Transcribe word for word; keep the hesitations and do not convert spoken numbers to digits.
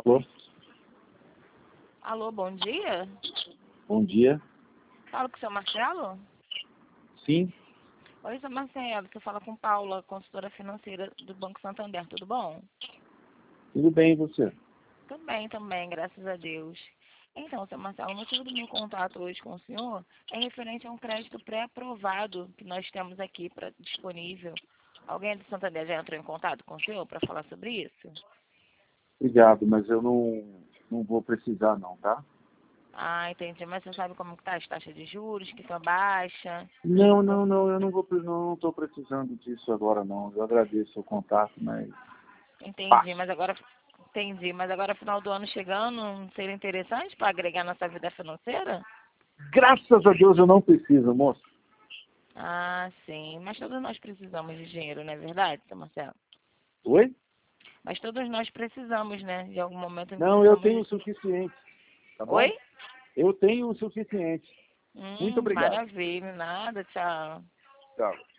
Alô? Alô, bom dia. Bom dia. Falo com o seu Marcelo? Sim, Oi, seu Marcelo. Você fala com Paula, consultora financeira do Banco Santander. Tudo bom? tudo bem e você? Tudo bem também, graças a Deus. Então, seu Marcelo, o motivo do meu contato hoje com o senhor é referente a um crédito pré-aprovado que nós temos aqui pra, disponível. Alguém do Santander já entrou em contato com o senhor para falar sobre isso? Obrigado, mas eu não, não vou precisar não, tá? Ah, entendi. Mas você sabe como que tá as taxas de juros, que são baixas? Não, não, não, eu não vou pre- não estou precisando disso agora não. Eu agradeço o contato, mas Entendi, passo. mas agora entendi, mas agora final do ano chegando, não seria interessante para agregar nossa vida financeira? Graças a Deus eu não preciso, moço. Ah, sim, mas todos nós precisamos de dinheiro, não é verdade, seu Marcelo? Oi? Mas todos nós precisamos, né? De algum momento Não, eu precisamos tenho o de... suficiente, tá bom? Oi? Eu tenho o suficiente. Muito Hum, obrigado. maravilha, nada, tchau. Tchau.